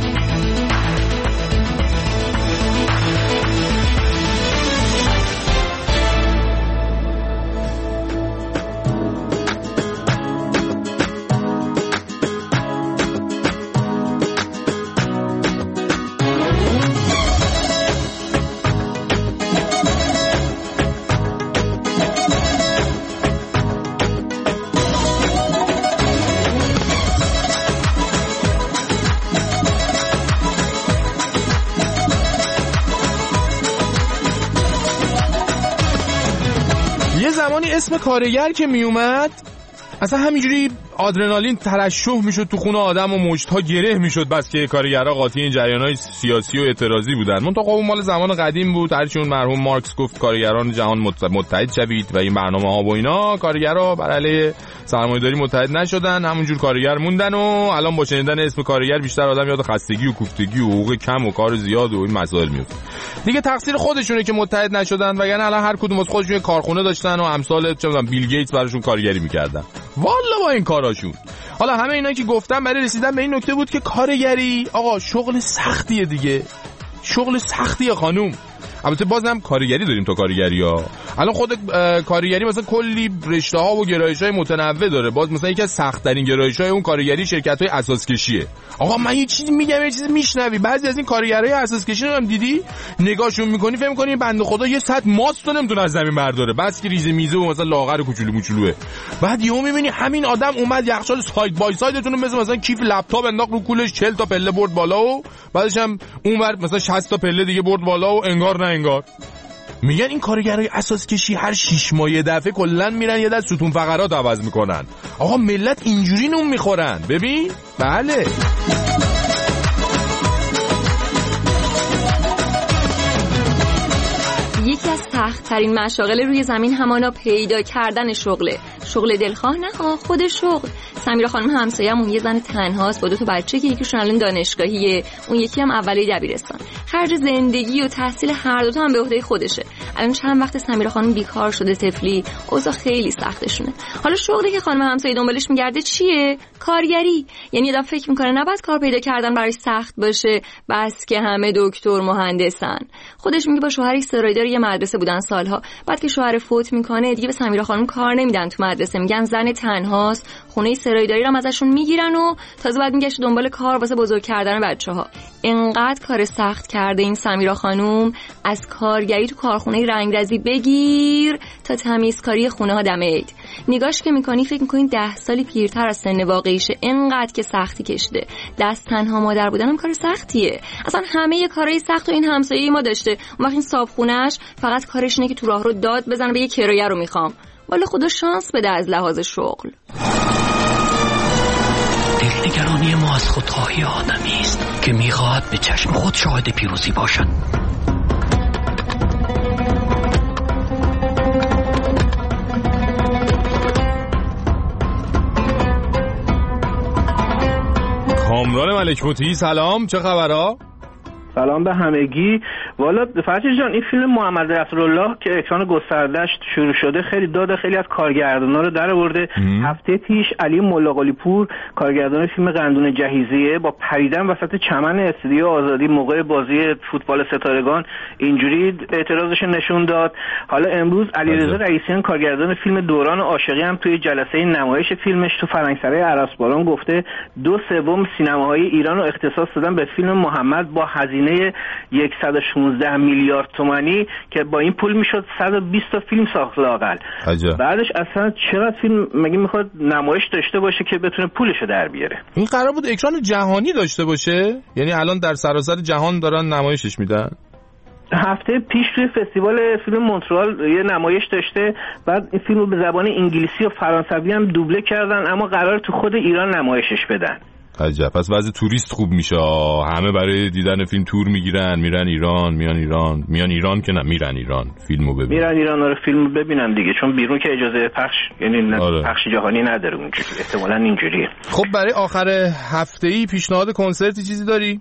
اسم کارگر که می اومد اصلا همینجوری آدرنالین ترشح میشد تو خون آدم و مشت‌ها گره میشد، بس که کارگرها قاطی این جریان‌های سیاسی و اعتراضی بودن. منتها اون مال زمان قدیم بود، هرچی اون مرحوم مارکس گفت کارگران جهان متحد شوید و این برنامه‌ها و اینا، کارگرها بر علیه سرمایه‌داری متحد نشدن، همونجور کارگر موندن و الان با شنیدن اسم کارگر بیشتر آدم یاد خستگی و کوفتگی و حقوق کم و کار زیاد و این مسائل میفته. دیگه تقصیر خودشونه که متحد نشدن، وگرنه الان هر کدوم از خودشون کارخونه داشتن و امثال چه می‌دونم بیل گیتس براشون کارگری می‌کردن. والا با این کاراشون. حالا همه اینا که گفتم برای رسیدن به این نکته بود که کارگری آقا شغل سختیه دیگه. شغل سختیه خانوم. البته بازم کارگری داریم تا کارگری ها. الان خود کارگری مثلا کلی رشته ها و گرایش های متنوع داره. باز مثلا یکی از سخت ترین گرایش های اون کارگری شرکت های اساس کشیه. آقا من یه چیزی میگم یه چیزی میشنوی، بعضی از این کارگرای اساس کشی رو هم دیدی نگاهشون میکنی فکر میکنی بنده خدا یه ساعت ماست رو نمیتونه از زمین برداره، بس که ریزه میزه و مثلا لاغر و کوچولو موچولوه. بعد یهو میبینی همین آدم اومد یخچال ساید بای سایدتون رو مثلا کیف لپتاپ انداخت رو کولش 40 تا پله برد بالا و بعدش هم اونور مثلا 60 تا پله دیگه برد بالا و انگار نه انگار. میگن این کارگرای اساس کشی هر 6 ماه یه دفعه کلا میرن یه دست ستون فقرات عوض میکنن. آقا ملت اینجوری نون میخورن. ببین بله یکی از سخت‌ترین مشاغل روی زمین همانا پیدا کردن شغله. شغل دلخواه نه خود شغل. سمیرا خانم همسایه‌مون یه زن تنهاست با 2 تا بچه که یکیشون الان دانشگاهیه، اون یکی هم اولیه دبیرستان. خرج زندگی و تحصیل هر دو تا هم به عهده خودشه. الان چند وقت سمیرا خانم بیکار شده، طفلی، اوضاع خیلی سختشونه. حالا شغلی که خانم همسایه دنبالش میگرده چیه؟ کارگری. یعنی آدم فکر میکنه نباید کار پیدا کردن برای سخت باشه، بس که همه دکتر مهندسن. خودش میگه با شوهرش سرایدار یه مدرسه بودن سالها، بعد که شوهر فوت میکنه دیگه به سمیرا خانم کار نمیدن تو مدرسه، میگن زن تنهاست، خونه سرایداری رو ازشون میگیرن و تازه بعد میگشت دنبال کار واسه بزرگ کردن بچه‌ها. اینقدر کار سخت کرده این سمیرا خانم، از کارگری تو کارخونه رنگرزی بگیر تا تمیزکاری خونه ها دم عید. نگاش که میکنی فکر میکنی 10 سالی پیرتر از سن واقعیشه، اینقدر که سختی کشیده. دست تنها مادر بودن هم کار سختیه. اصلا همه کارهای سخت و این همسایه ما داشته. اون وقت این صابخونه‌اش فقط کارش اینه که تو راه رو داد بزنه به یه کرایه رو میخوام. والا خدا شانس بده از لحاظ شغل. دلنگرانی ما از خودخواهی آدمی است که میخواهد به چشم خود شاهد پیروزی باشد. کامران ملک مطیعی سلام، چه خبرها؟ سلام به همگی. والا فرشید جان این فیلم محمد رسولالله که اکران گسترده‌اش شروع شده خیلی داد خیلی از کارگردانا رو در آورده. هفته پیش علی ملاقلی پور کارگردان فیلم قندون جهیزیه با پریدن وسط چمن استودیو آزادی موقع بازی فوتبال ستارگان اینجوری اعتراضش نشون داد. حالا امروز علیرضا رئیسیان کارگردان فیلم دوران عاشقی هم توی جلسه نمایش فیلمش تو فرنگسرای عرسباران گفته 2/3 سینماهای ایران رو اختصاص دادن به فیلم محمد با هزینه 116 15 میلیارد تومانی که با این پول میشد 120 تا فیلم ساخت لااقل. بعدش اصلا چقدر فیلم مگه میخواد نمایش داشته باشه که بتونه پولشو در بیاره؟ این قرار بود اکران جهانی داشته باشه؟ یعنی الان در سراسر جهان دارن نمایشش میدن؟ هفته پیش توی فستیوال فیلم مونترال یه نمایش داشته، بعد این فیلم رو به زبان انگلیسی و فرانسوی هم دوبله کردن، اما قرار تو خود ایران نمایشش بدن. عجب، پس وضع توریست خوب میشه، همه برای دیدن فیلم تور میگیرن، میرن ایران، میان ایران که نه، میرن ایران فیلمو ببینن. میرن ایران رو فیلمو ببینن دیگه، چون بیرون که اجازه پخش یعنی پخش جهانی نداره اونجوری، احتمالاً اینجوریه. خب برای آخر هفته‌ای پیشنهاد کنسرتی چیزی داری؟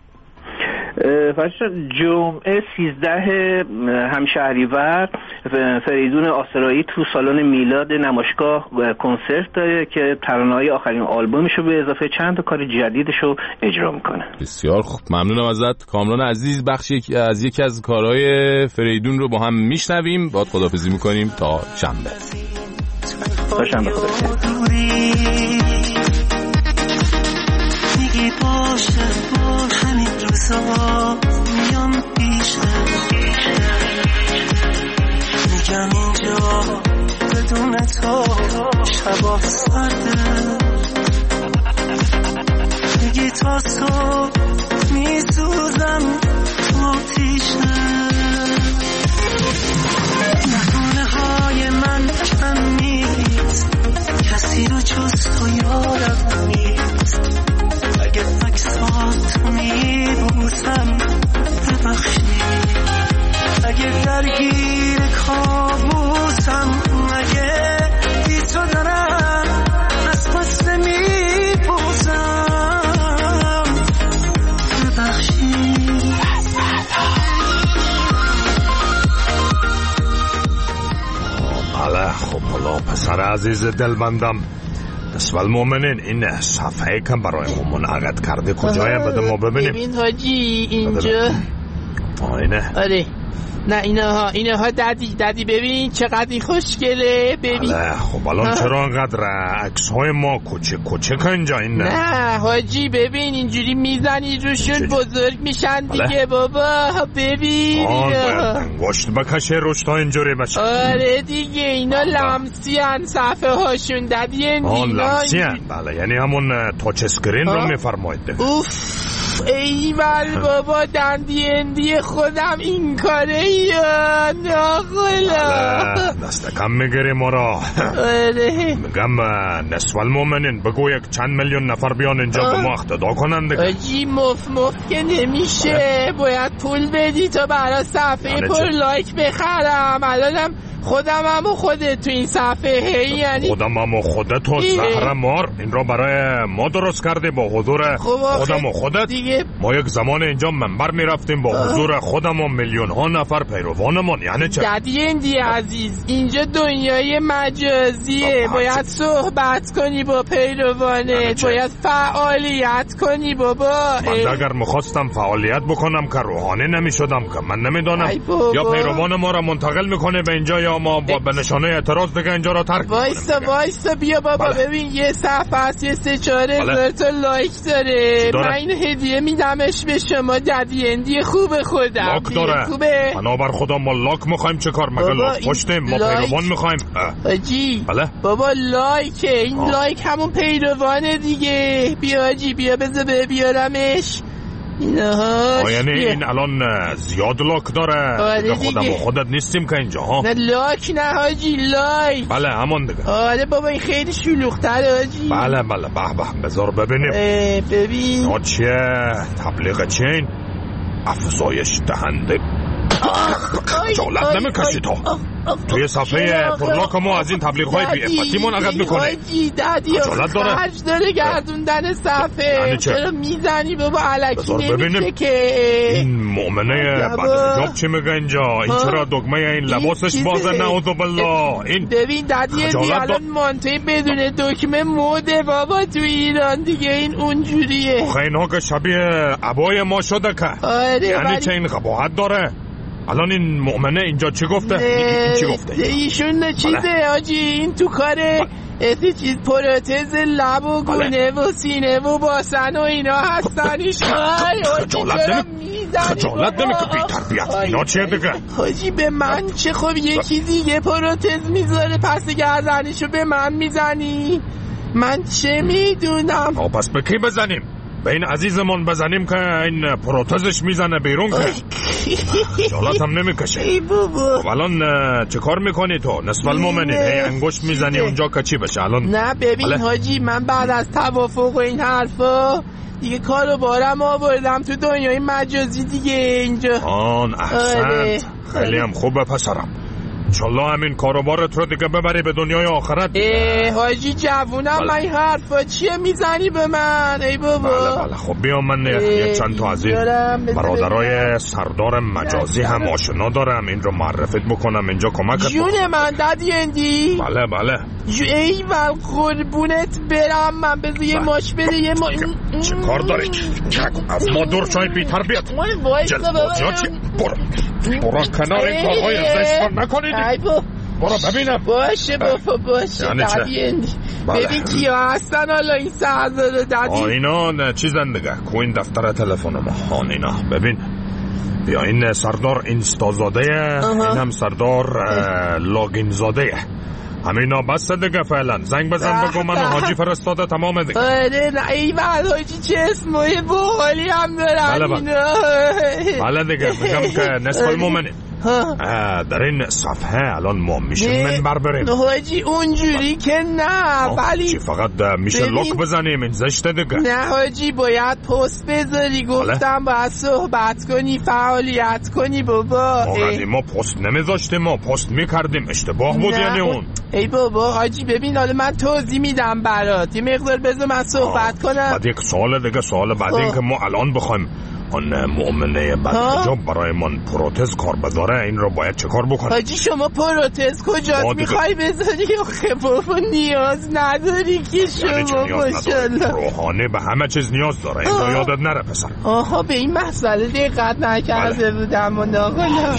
جمعه 13 همشهریور فریدون آسرایی تو سالن میلاد نمایشگاه کنسرت داره که ترانه‌های آخرین آلبومشو به اضافه چند تا کار جدیدشو اجرا میکنه. بسیار خوب، ممنونم ازت کامران عزیز. بخشی از یکی از کارهای فریدون رو با هم میشنویم، بعد خداحافظی میکنیم تا شنبه. باشه با همین روزا میام پیشه میگم اینجا بدون تو شبا سرده، میگی تا صبح میسوزم تو آتیشه، نکنه های من کم نیست، کسی رو جز تو یادم نیست، اگه عکسات میبوسم ببخشی، اگه درگیر کابوسم، اگه بی تو دارم از پس نمیبوسم ببخشی. بله خب حالا پسر عزیز دلبندم، نسبت المؤمنین این صفحه کم برای ما منعقد کرده کجایم بده ما ببینیم. ببین حاجی اینجا اینه. آره نه اینها دادی ببین چقدر این خوشگله ببین. خب الان چرا انقدر عکس های ما کوچه که اینجا این نه حاجی ببین اینجوری میزنی روشون بزرگ میشن دیگه بابا ببین انگشت بکشه روش تا اینجوری بشه. آره دیگه اینا لمسی هن صفحه هاشون دادی اینا لمسی هن. بله یعنی همون تاچ اسکرین رو میفرمایید. اوف ایول بابا دندی خودم این کاره یا ناخلا دست کم میگیری ما را. میگم نصف المؤمنین بگو یک چند میلیون نفر بیان اینجا به ما اقتدا کنند دیگه. آجی مف که نمیشه، باید پول بدی تا برای صفحه پر لایک بخرم. الانم خودم و خودت تو این صفحه یعنی خودم و خودت و زهر مار این را برای ما درست کرده با حضور خودم و خودت دیگه. ما یک زمان اینجا منبر میرفتیم با حضور خودم و میلیون ها نفر پیروانمون. یعنی چه؟ دادی عزیز اینجا دنیای مجازیه، باید صحبت کنی با پیروانت، باید فعالیت کنی بابا. من اگر میخواستم فعالیت بکنم که روحانی نمیشدم که من نمیدانم یا پیروان ما را منتقل میکنه به اینجا یا ما به نشانه اعتراض دیگه اینجا را ترک کنیم. وایسا بیا بابا ببین یه صفحه است یه 3-4 هزار تا لایک داره. من این هدیه میدمش به شما دادی خوب خودم. لاک داره بنابر خدا ما لاک میخوایم چه کار؟ مگه لاک پشتیم ما پیروان میخوایم. آجی بابا لایکه این لایک همون پیروانه دیگه. بیا آجی بیا بذار بیارمش. یعنی این الان زیاد لاک داره. آره خودم و خودت نیستیم که اینجا ها. نه لاک نه حاجی لایک. بله همون دیگه. آره بابا این خیلی شلوغ‌تره حاجی. بله به بذار ببینیم. ببین چیه تبلیغ چه این افزایش دهنده جالت نمیکشی تو توی صفحه پرلاک ما از این تبلیغ های بی افتی منعقد میکنه. جالت داره خرج داره گردوندن صفحه. چرا میزنی بابا علکی نمیشه که این مؤمنه بدرجاب چی میگه اینجا؟ این چرا دکمه این لباسش بازه؟ نعوذ بالله. این ببین دادی الان مانته بدون دکمه موده بابا تو ایران دیگه. این اونجوریه اینها که شبیه عبای ما شده که. یعنی چه این قباحت داره؟ الان این مؤمنه اینجا چی گفته؟ این چی گفته؟ ایشون چیزه آجی این تو کاره چیز پروتز لب و گونه و سینه و باسن و اینا هستنیش. جالت خجالت نمیکنی بی تربیت؟ اینا چیه دیگه؟ حاجی به من چه؟ خب یکی دیگه پروتز میذاره پس گردنشو به من میزنی؟ من چه میدونم؟ پس به کی بزنیم؟ به این عزیزمون بزنیم که این پروتزش میزنه بیرون که خجالت هم نمیکشه. ای بابا الان چه کار میکنی تو؟ نصف المومنین هی انگشت میزنی اونجا که چی بشه الان؟ نه ببین حاجی من بعد از توافق و این حرفا دیگه کارو بارم آوردم تو دنیای مجازی دیگه اینجا. احسنت خیلی هم خوبه پسرم. انشالله همین کاروبارت رو دیگه ببری به دنیای آخرت. حاجی جوونم من این حرفا چیه میزنی به من؟ ای بابا بله خب بیا من یه چند تا از این برادرای سردار مجازی هم آشنا دارم، این رو معرفت بکنم اینجا کمکت بکنم. جون من دادی اندی؟ بله ای ول قربونت برم من بذار یه ماش بده یه چه کار داری؟ از ما دور شای بی تربیت جلبازی برو کنار این کارهای زشت نکنید. برو ببینم. باشه ببین کیا هستن حالا این سردار دادی؟ اینا چیزن دیگه کوین دفتر تلفن ما. اینا ببین بیا این سردار اینستازاده، این هم سردار لاگینزاده. همینا بس دیگه فعلا. زنگ بزن بگو من حاجی فرستاده تمام دیگه. نه ایوال حاجی چه اسمای باحالی هم دارن اینا. بله دیگه میگم که نصف المومنین در این صفحه الان ما میشه منبر بریم. حاجی اونجوری که نه ولی فقط میشه لوک بزنیم این زشته دیگه. نه حاجی باید پست بذاری. گفتم باید صحبت کنی فعالیت کنی بابا. ما پست نمیذاشتیم ما پست میکردیم. اشتباه بود یعنی اون. ای بابا حاجی ببین حالا من توضیح میدم برات. یه مقدار بذار من صحبت کنم. بعد یک سوال دیگه سوال بعد این که ما الان بخوایم اون مؤمنه بدنجاب برای من پروتز کار بذاره این رو باید چه کار بکنه؟ حاجی شما پروتز کجاست میخوای بذاری؟ آخه بابا نیاز نداری که شما ماشاءالله روحانی به همه چیز نیاز داره. این رو یادت نره پسر. آها به این مسئله دقت نکرده بودم و ناقلا.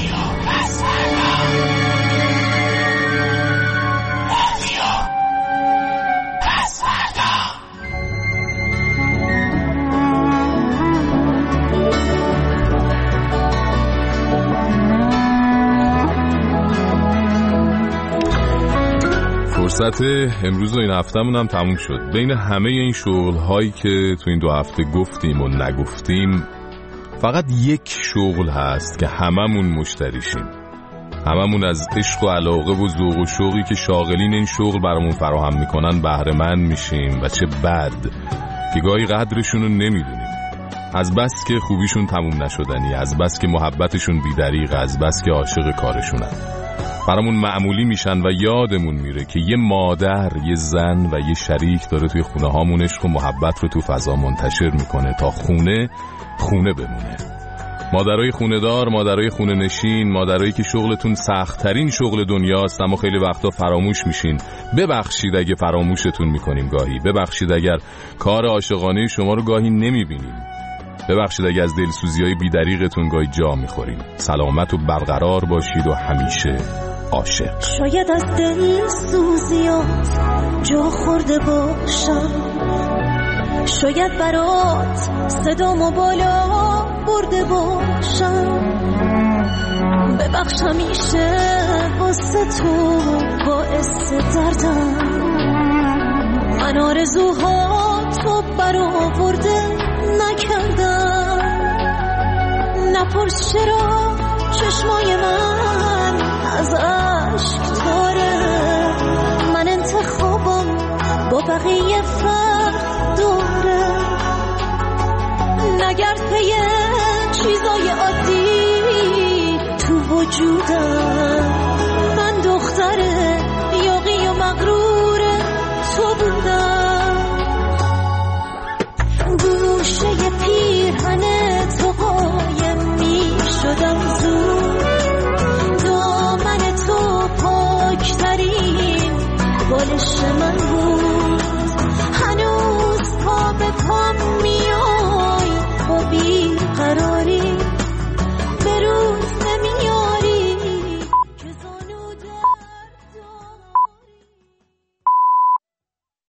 فرصت امروز و این هفتهمون هم تموم شد. بین همه این شغل هایی که تو این 2 هفته گفتیم و نگفتیم فقط یک شغل هست که هممون مشتریشیم. هممون از عشق و علاقه و ذوق و شوقی که شاغلین این شغل برامون فراهم میکنن بهره مند میشیم و چه بد که گاهی قدرشون رو نمیدونیم. از بس که خوبیشون تموم نشدنی، از بس که محبتشون بی‌دریغ، از بس که عاشق کارشونن برامون معمولی میشن و یادمون میره که یه مادر، یه زن و یه شریک داره توی خونه هامون عشق و محبت رو تو فضا منتشر میکنه تا خونه بمونه. مادرای خونه دار، مادرای خونه نشین، مادرایی که شغلتون سخت‌ترین شغل دنیاست اما خیلی وقتا فراموش میشین. ببخشید اگه فراموشتون میکنیم گاهی. ببخشید اگر کار عاشقانه شما رو گاهی نمیبینیم. ببخشید اگه از دلسوزی‌های بی‌دریغتون گاهی جا میخوریم. سلامت و برقرار باشید و همیشه عاشق. شاید از دلسوزیات جا خورده باشم، شاید برات صدامو بالا برده باشم. ببخش همیشه واسه تو باعث دردم. من آرزوهاتو برآورده نکردم. نپرس چرا چشمای من از عشق داره. من انتخابم با بقیه فرق داره. نگرد پی چیزای عادی تو وجودم.